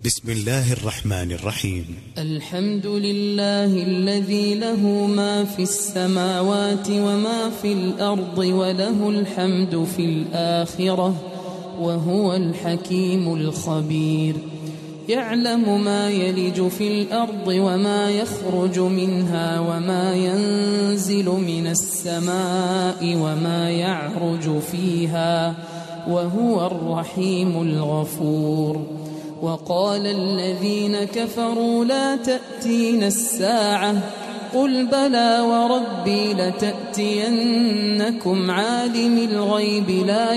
بسم الله الرحمن الرحيم. الحمد لله الذي له ما في السماوات وما في الأرض وله الحمد في الآخرة وهو الحكيم الخبير. يعلم ما يلج في الأرض وما يخرج منها وما ينزل من السماء وما يعرج فيها وهو الرحيم الغفور. وقال الذين كفروا لا تأتينا الساعة قل بلى وربي لتأتينكم عالم الغيب لا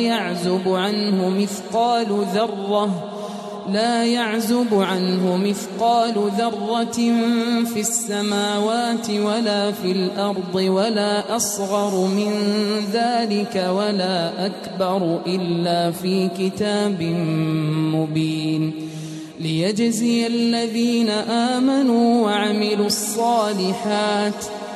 يعزب عنه مثقال ذرة في السماوات ولا في الأرض ولا أصغر من ذلك ولا أكبر إلا في كتاب مبين ليجزي الذين آمنوا وعملوا الصالحات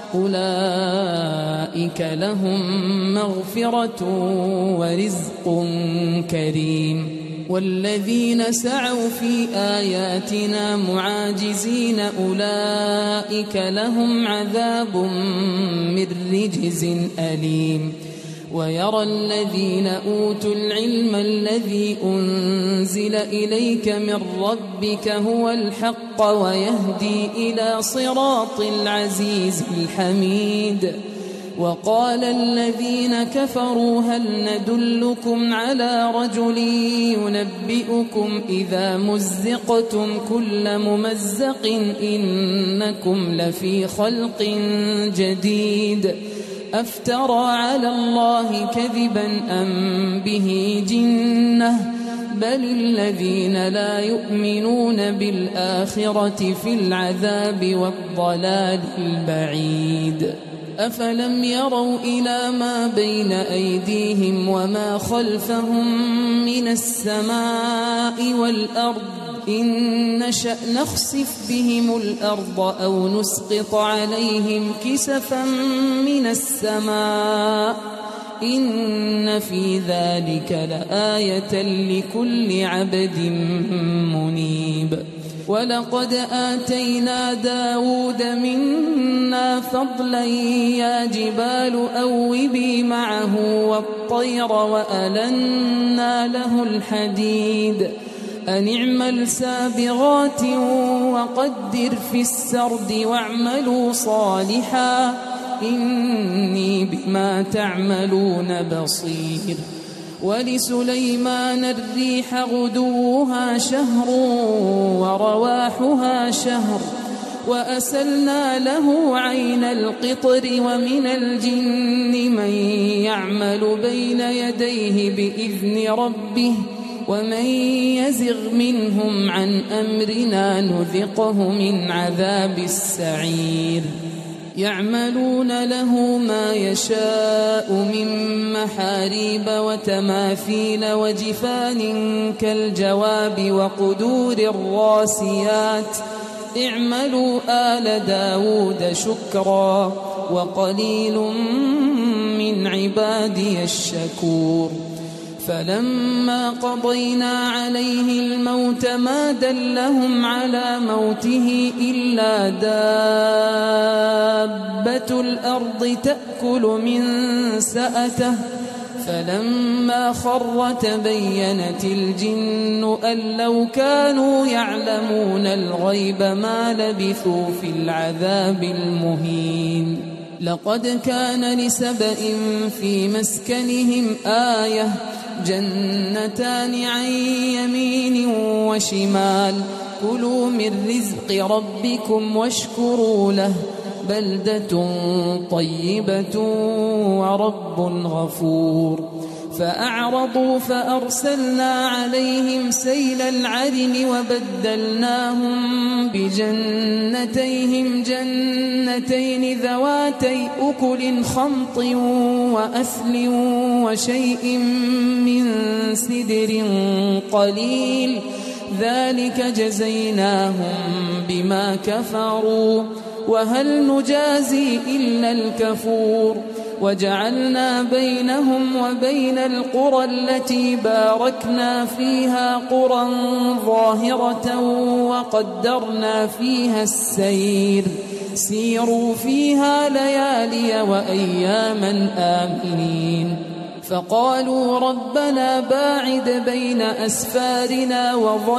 أولئك لهم مغفرة ورزق كريم. والذين سعوا في آياتنا معاجزين أولئك لهم عذاب من رجز أليم. ويرى الذين أوتوا العلم الذي أنزل إليك من ربك هو الحق ويهدي إلى صراط العزيز الحميد. وقال الذين كفروا هل ندلكم على رجل ينبئكم إذا مزقتم كل ممزق إنكم لفي خلق جديد أفترى على الله كذبا أم به جنة بل الذين لا يؤمنون بالآخرة في العذاب والضلال البعيد. أفلم يروا إلى ما بين أيديهم وما خلفهم من السماء والأرض إن نشأ نخسف بهم الأرض أو نسقط عليهم كسفا من السماء إن في ذلك لآية لكل عبد منيب. ولقد آتينا داود منا فضلا يا جبال أوبي معه والطير وألنا له الحديد أن اعمل سابغات وقدر في السرد واعملوا صالحا إني بما تعملون بصير. ولسليمان الريح غدوها شهر ورواحها شهر وأسلنا له عين القطر ومن الجن من يعمل بين يديه بإذن ربه ومن يزغ منهم عن أمرنا نذقه من عذاب السعير. يعملون له ما يشاء من محاريب وتماثيل وجفان كالجواب وقدور الراسيات اعملوا آل داود شكرا وقليل من عبادي الشكور. فلما قضينا عليه الموت ما دلهم على موته إلا دابة الأرض تأكل من سأته فلما خر تبينت الجن أن لو كانوا يعلمون الغيب ما لبثوا في العذاب المهين. لقد كان لسبإ في مسكنهم آية جنتان عن يمين وشمال كلوا من رزق ربكم واشكروا له بلدة طيبة ورب غفور. فأعرضوا فأرسلنا عليهم سيل العرم وبدلناهم بجنتيهم جنتين ذواتي أكل خمط وأثل وشيء من سدر قليل ذلك جزيناهم بما كفروا وهل نجازي إلا الكفور. وجعلنا بينهم وبين القرى التي باركنا فيها قرى ظاهرة وقدرنا فيها السير سيروا فيها ليالي وأياما آمنين فقالوا ربنا باعد بين أسفارنا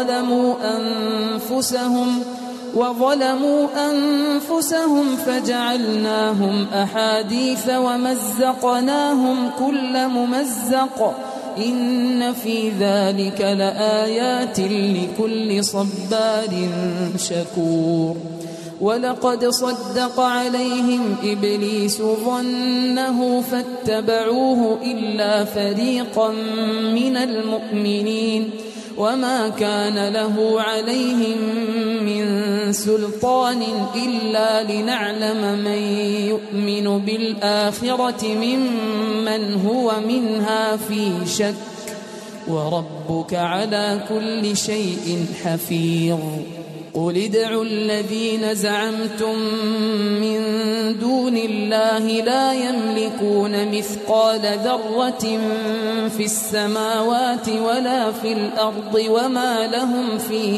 وظلموا أنفسهم فجعلناهم أحاديث ومزقناهم كل ممزق إن في ذلك لآيات لكل صبار شكور ولقد صدق عليهم إبليس ظنه فاتبعوه إلا فريقا من المؤمنين وما كان له عليهم من سلطان إلا لنعلم من يؤمن بالآخرة ممن هو منها في شك وربك على كل شيء حفيظ قل ادعوا الذين زعمتم من دون الله لا يملكون مثقال ذرة في السماوات ولا في الأرض وما لهم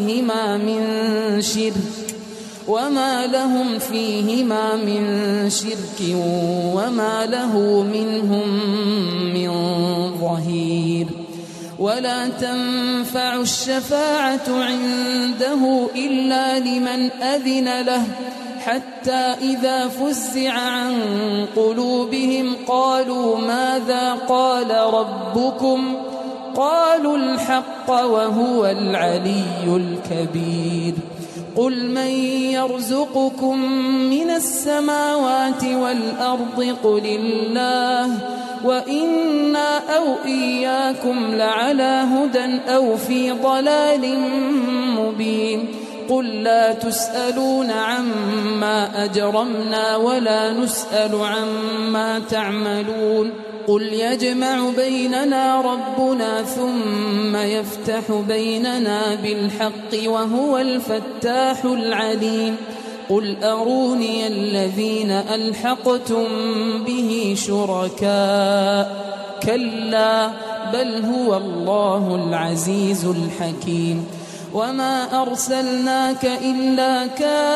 فيهما من شرك وما له منهم من ظهير ولا تنفع الشفاعة عنده إلا لمن أذن له حتى إذا فزع عن قلوبهم قالوا ماذا قال ربكم قالوا الحق وهو العلي الكبير قل من يرزقكم من السماوات والأرض قل الله وإنا أو إياكم لعلى هدى أو في ضلال مبين قل لا تسألون عما أجرمنا ولا نسأل عما تعملون قل يجمع بيننا ربنا ثم يفتح بيننا بالحق وهو الفتاح العليم قل أروني الذين ألحقتم به شركاء كلا بل هو الله العزيز الحكيم وما أرسلناك إلا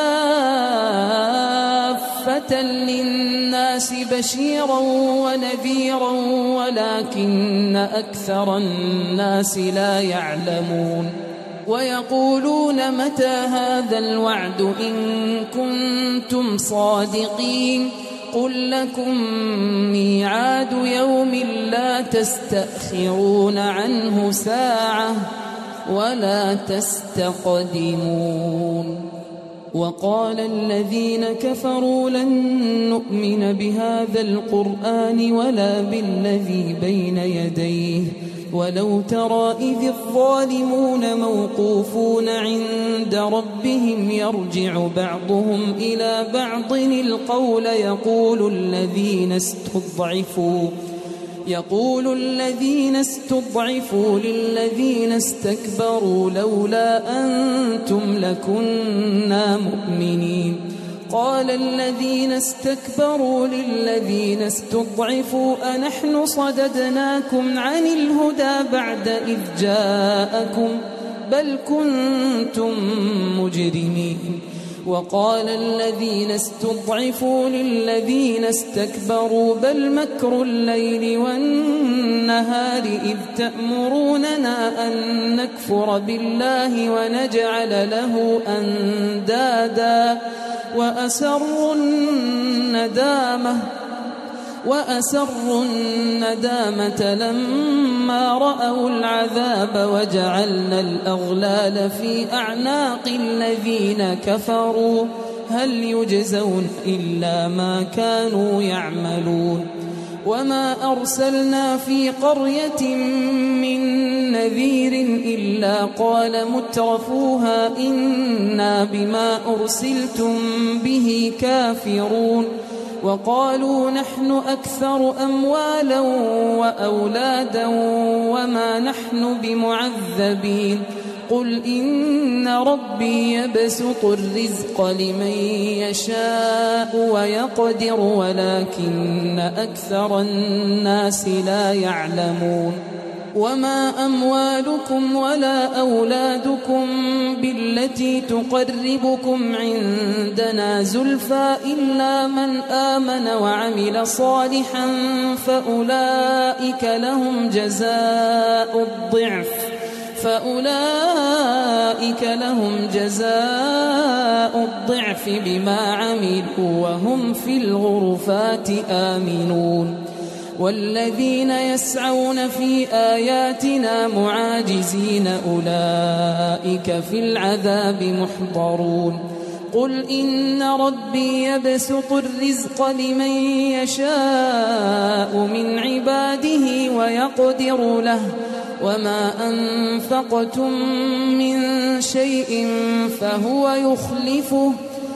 كافة للناس بشيرا ونذيرا ولكن أكثر الناس لا يعلمون ويقولون متى هذا الوعد إن كنتم صادقين قل لكم ميعاد يوم لا تستأخرون عنه ساعة ولا تستقدمون وقال الذين كفروا لن نؤمن بهذا القرآن ولا بالذي بين يديه ولو ترى إذ الظالمون موقوفون عند ربهم يرجع بعضهم إلى بعض القول يقول الذين استضعفوا للذين استكبروا لولا أنتم لكنا مؤمنين قال الذين استكبروا للذين استضعفوا أنحن صددناكم عن الهدى بعد إذ جاءكم بل كنتم مجرمين وقال الذين استضعفوا للذين استكبروا بل مكر الليل والنهار إذ تأمروننا أن نكفر بالله ونجعل له أندادا وأسروا الندامة لما رأوا العذاب وجعلنا الأغلال في أعناق الذين كفروا هل يجزون إلا ما كانوا يعملون وما أرسلنا في قرية من نذير إلا قال مترفوها إنا بما أرسلتم به كافرون وقالوا نحن أكثر أموالا وأولادا وما نحن بمعذبين قل إن ربي يبسط الرزق لمن يشاء ويقدر ولكن أكثر الناس لا يعلمون وما أموالكم ولا أولادكم بالتي تقربكم عندنا زلفى إلا من آمن وعمل صالحا فأولئك لهم جزاء الضعف بما عملوا وهم في الغرفات آمنون والذين يسعون في آياتنا معاجزين أولئك في العذاب محضرون قل إن ربي يبسط الرزق لمن يشاء من عباده ويقدر له وما أنفقتم من شيء فهو يخلفه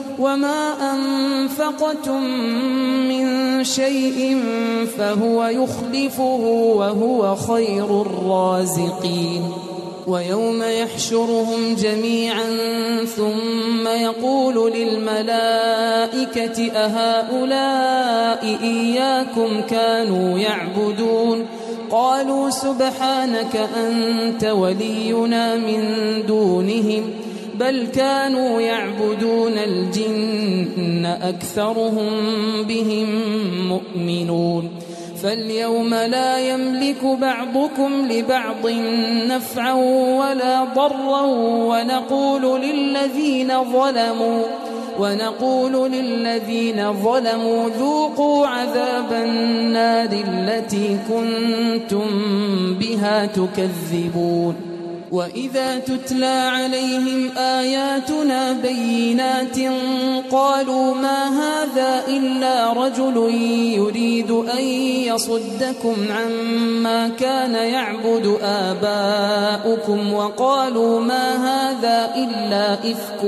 وهو خير الرازقين ويوم يحشرهم جميعا ثم يقول للملائكة أهؤلاء إياكم كانوا يعبدون قالوا سبحانك أنت ولينا من دونهم بل كانوا يعبدون الجن أكثرهم بهم مؤمنون فاليوم لا يملك بعضكم لبعض نفعا ولا ضرا ونقول للذين ظلموا ذوقوا عذاب النار التي كنتم بها تكذبون وإذا تتلى عليهم آياتنا بينات قالوا ما هذا إلا رجل يريد أن يصدكم عما كان يعبد آباؤكم وقالوا ما هذا إلا إفك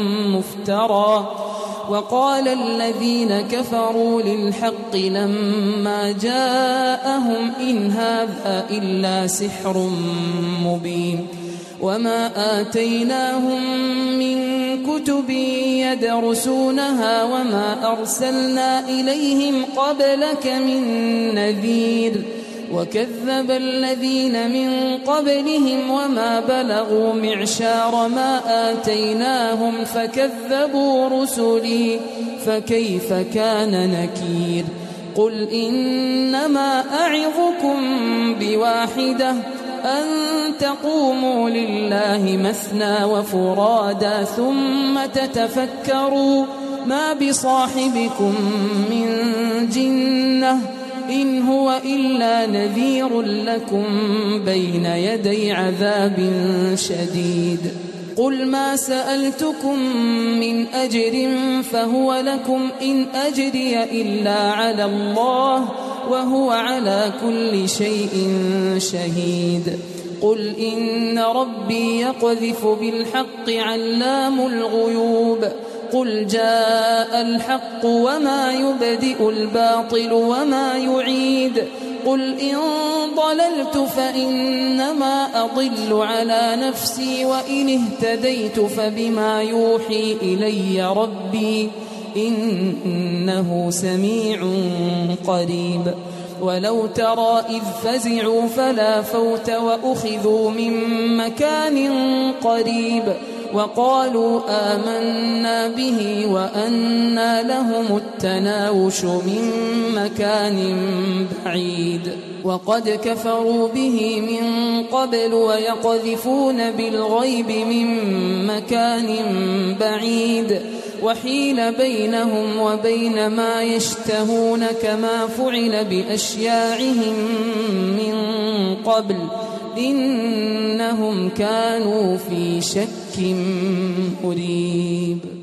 مفترى وقال الذين كفروا للحق لما جاءهم إن هذا إلا سحر مبين وما آتيناهم من كتب يدرسونها وما أرسلنا إليهم قبلك من نذير وكذب الذين من قبلهم وما بلغوا معشار ما آتيناهم فكذبوا رسلي فكيف كان نكير قل إنما أعظكم بواحدة أن تقوموا لله مثنى وفرادا ثم تتفكروا ما بصاحبكم من جنة إن هو إلا نذير لكم بين يدي عذاب شديد قل ما سألتكم من أجر فهو لكم إن أجري إلا على الله وهو على كل شيء شهيد قل إن ربي يقذف بالحق علام الغيوب قل جاء الحق وما يبدئ الباطل وما يعيد قل إن ضللت فإنما أضل على نفسي وإن اهتديت فبما يوحي إلي ربي إنه سميع قريب ولو ترى إذ فزعوا فلا فوت وأخذوا من مكان قريب وقالوا آمنا به وأنى لهم التناوش من مكان بعيد وقد كفروا به من قبل ويقذفون بالغيب من مكان بعيد وحيل بينهم وبين ما يشتهون كما فعل بأشياعهم من قبل إنهم كانوا في شك مريب